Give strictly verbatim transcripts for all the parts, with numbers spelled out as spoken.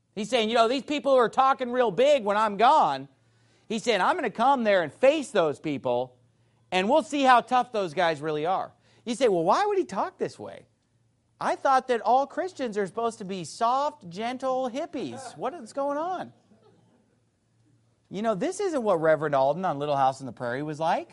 He's saying, you know, these people who are talking real big when I'm gone, he's saying, I'm going to come there and face those people, and we'll see how tough those guys really are. You say, well, why would he talk this way? I thought that all Christians are supposed to be soft, gentle hippies. What is going on? You know, this isn't what Reverend Alden on Little House on the Prairie was like.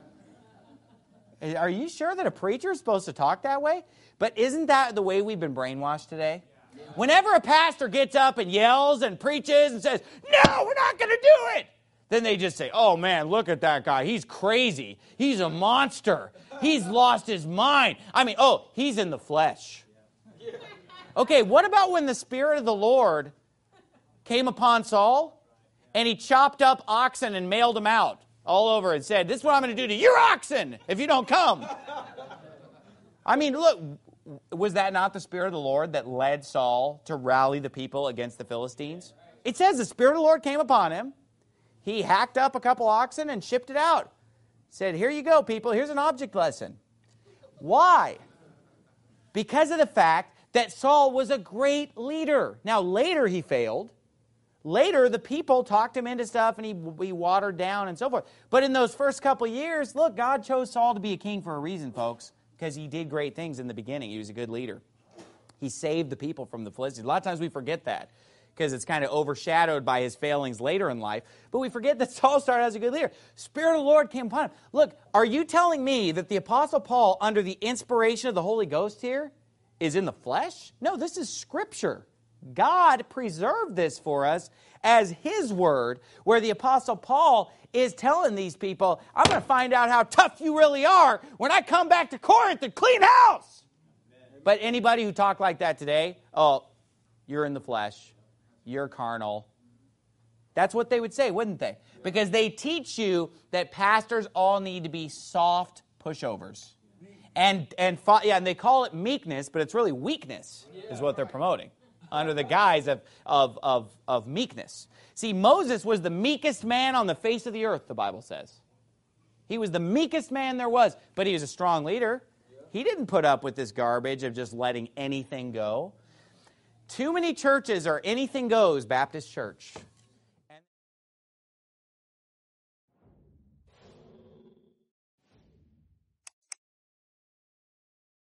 Are you sure that a preacher is supposed to talk that way? But isn't that the way we've been brainwashed today? Whenever a pastor gets up and yells and preaches and says, no, we're not going to do it, then they just say, oh man, look at that guy. He's crazy. He's a monster. He's lost his mind. I mean, oh, he's in the flesh. Okay, what about when the Spirit of the Lord came upon Saul and he chopped up oxen and mailed them out all over and said, this is what I'm going to do to your oxen if you don't come. I mean, look, was that not the Spirit of the Lord that led Saul to rally the people against the Philistines? It says the Spirit of the Lord came upon him. He hacked up a couple oxen and shipped it out. Said, here you go, people. Here's an object lesson. Why? Because of the fact that Saul was a great leader. Now, later he failed. Later, the people talked him into stuff and he, he watered down and so forth. But in those first couple of years, look, God chose Saul to be a king for a reason, folks, because he did great things in the beginning. He was a good leader. He saved the people from the Philistines. A lot of times we forget that because it's kind of overshadowed by his failings later in life. But we forget that Saul started as a good leader. Spirit of the Lord came upon him. Look, are you telling me that the Apostle Paul, under the inspiration of the Holy Ghost here, is in the flesh? No, this is Scripture. God preserved this for us as His Word, where the Apostle Paul is telling these people, I'm going to find out how tough you really are when I come back to Corinth and clean house. Amen. But anybody who talked like that today, oh, you're in the flesh. You're carnal. That's what they would say, wouldn't they? Because they teach you that pastors all need to be soft pushovers. And and yeah, and they call it meekness, but it's really weakness is what they're promoting under the guise of, of, of, of meekness. See, Moses was the meekest man on the face of the earth, the Bible says. He was the meekest man there was, but he was a strong leader. He didn't put up with this garbage of just letting anything go. Too many churches are anything goes Baptist church.